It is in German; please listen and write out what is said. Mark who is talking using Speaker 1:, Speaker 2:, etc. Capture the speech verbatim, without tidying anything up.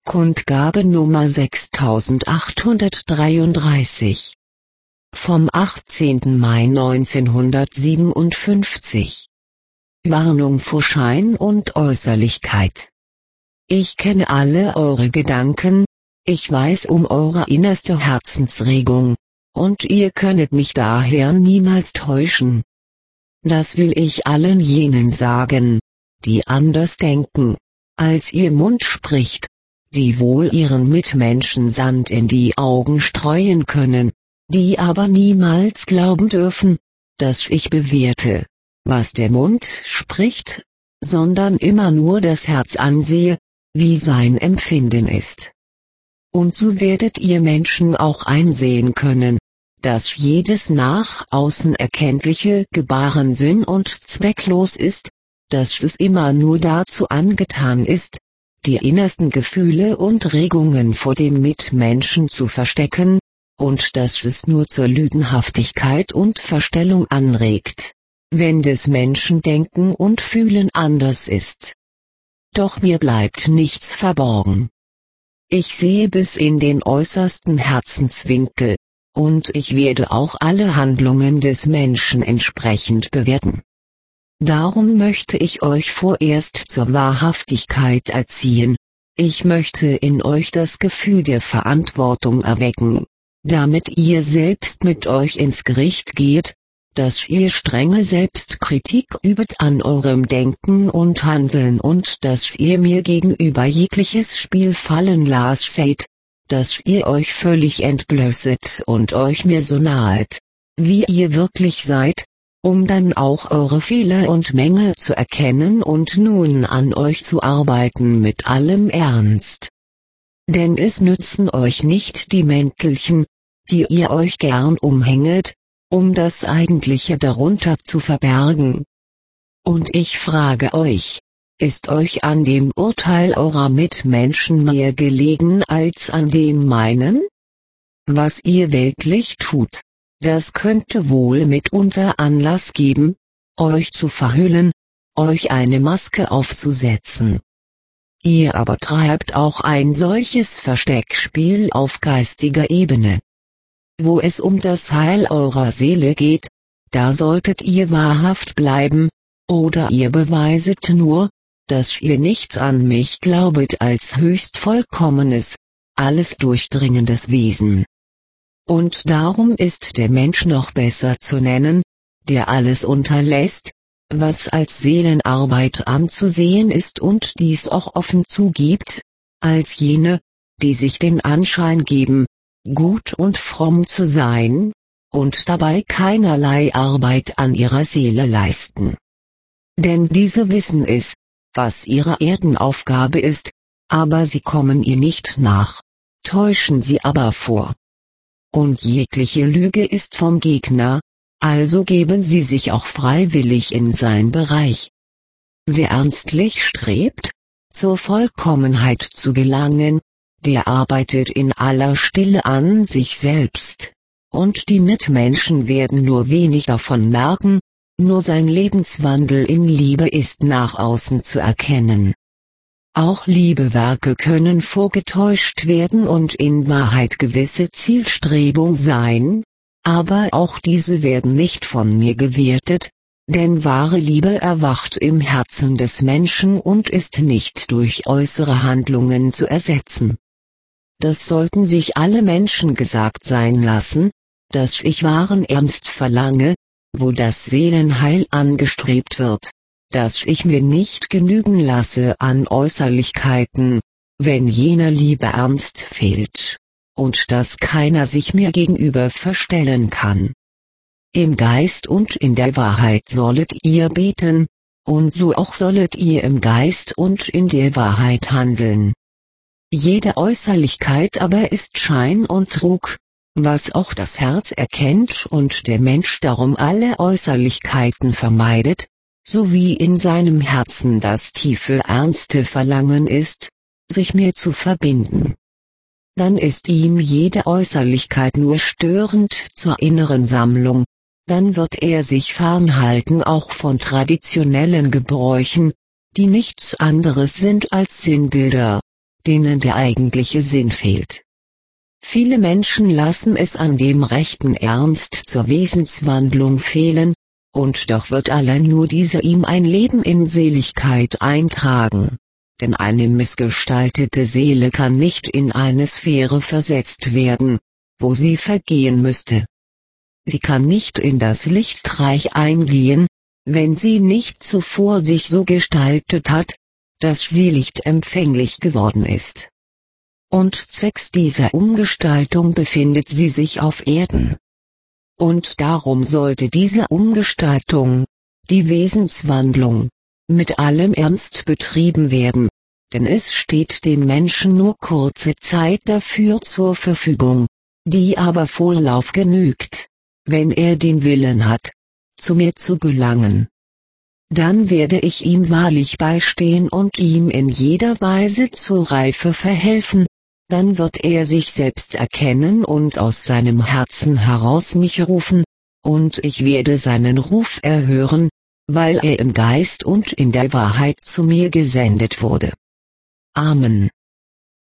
Speaker 1: Kundgabe Nummer sechstausendachthundertdreiunddreißig. Vom achtzehnten Mai neunzehnhundertsiebenundfünfzig. Warnung vor Schein und Äußerlichkeit. Ich kenne alle eure Gedanken, ich weiß um eure innerste Herzensregung, und ihr könnet mich daher niemals täuschen. Das will ich allen jenen sagen, die anders denken, als ihr Mund spricht, die wohl ihren Mitmenschen Sand in die Augen streuen können, die aber niemals glauben dürfen, dass ich bewerte, was der Mund spricht, sondern immer nur das Herz ansehe, wie sein Empfinden ist. Und so werdet ihr Menschen auch einsehen können, dass jedes nach außen erkenntliche Gebaren sinn- und zwecklos ist, dass es immer nur dazu angetan ist, die innersten Gefühle und Regungen vor dem Mitmenschen zu verstecken, und dass es nur zur Lügenhaftigkeit und Verstellung anregt, wenn des Menschen Denken und Fühlen anders ist. Doch mir bleibt nichts verborgen. Ich sehe bis in den äußersten Herzenswinkel, und ich werde auch alle Handlungen des Menschen entsprechend bewerten. Darum möchte ich euch vorerst zur Wahrhaftigkeit erziehen, ich möchte in euch das Gefühl der Verantwortung erwecken, damit ihr selbst mit euch ins Gericht geht, dass ihr strenge Selbstkritik übt an eurem Denken und Handeln und dass ihr mir gegenüber jegliches Spiel fallen lasset, dass ihr euch völlig entblößet und euch mir so nahet, wie ihr wirklich seid, um dann auch eure Fehler und Mängel zu erkennen und nun an euch zu arbeiten mit allem Ernst. Denn es nützen euch nicht die Mäntelchen, die ihr euch gern umhänget, um das Eigentliche darunter zu verbergen. Und ich frage euch, ist euch an dem Urteil eurer Mitmenschen mehr gelegen als an dem meinen? Was ihr weltlich tut, das könnte wohl mitunter Anlass geben, euch zu verhüllen, euch eine Maske aufzusetzen. Ihr aber treibt auch ein solches Versteckspiel auf geistiger Ebene. Wo es um das Heil eurer Seele geht, da solltet ihr wahrhaft bleiben, oder ihr beweiset nur, dass ihr nicht an mich glaubet als höchst vollkommenes, alles durchdringendes Wesen. Und darum ist der Mensch noch besser zu nennen, der alles unterlässt, was als Seelenarbeit anzusehen ist und dies auch offen zugibt, als jene, die sich den Anschein geben, gut und fromm zu sein, und dabei keinerlei Arbeit an ihrer Seele leisten. Denn diese wissen es, was ihre Erdenaufgabe ist, aber sie kommen ihr nicht nach, täuschen sie aber vor. Und jegliche Lüge ist vom Gegner, also geben sie sich auch freiwillig in sein Bereich. Wer ernstlich strebt, zur Vollkommenheit zu gelangen, der arbeitet in aller Stille an sich selbst, und die Mitmenschen werden nur wenig davon merken, nur sein Lebenswandel in Liebe ist nach außen zu erkennen. Auch Liebewerke können vorgetäuscht werden und in Wahrheit gewisse Zielstrebung sein, aber auch diese werden nicht von mir gewertet, denn wahre Liebe erwacht im Herzen des Menschen und ist nicht durch äußere Handlungen zu ersetzen. Das sollten sich alle Menschen gesagt sein lassen, dass ich wahren Ernst verlange, wo das Seelenheil angestrebt wird, dass ich mir nicht genügen lasse an Äußerlichkeiten, wenn jener Liebe ernst fehlt, und dass keiner sich mir gegenüber verstellen kann. Im Geist und in der Wahrheit sollet ihr beten, und so auch sollet ihr im Geist und in der Wahrheit handeln. Jede Äußerlichkeit aber ist Schein und Trug, was auch das Herz erkennt und der Mensch darum alle Äußerlichkeiten vermeidet, so wie in seinem Herzen das tiefe ernste Verlangen ist, sich mir zu verbinden. Dann ist ihm jede Äußerlichkeit nur störend zur inneren Sammlung, dann wird er sich fernhalten auch von traditionellen Gebräuchen, die nichts anderes sind als Sinnbilder, denen der eigentliche Sinn fehlt. Viele Menschen lassen es an dem rechten Ernst zur Wesenswandlung fehlen, und doch wird allein nur dieser ihm ein Leben in Seligkeit eintragen. Denn eine missgestaltete Seele kann nicht in eine Sphäre versetzt werden, wo sie vergehen müsste. Sie kann nicht in das Lichtreich eingehen, wenn sie nicht zuvor sich so gestaltet hat, dass sie lichtempfänglich geworden ist. Und zwecks dieser Umgestaltung befindet sie sich auf Erden. Und darum sollte diese Umgestaltung, die Wesenswandlung, mit allem Ernst betrieben werden, denn es steht dem Menschen nur kurze Zeit dafür zur Verfügung, die aber Vorlauf genügt, wenn er den Willen hat, zu mir zu gelangen. Dann werde ich ihm wahrlich beistehen und ihm in jeder Weise zur Reife verhelfen, dann wird er sich selbst erkennen und aus seinem Herzen heraus mich rufen, und ich werde seinen Ruf erhören, weil er im Geist und in der Wahrheit zu mir gesendet wurde. Amen.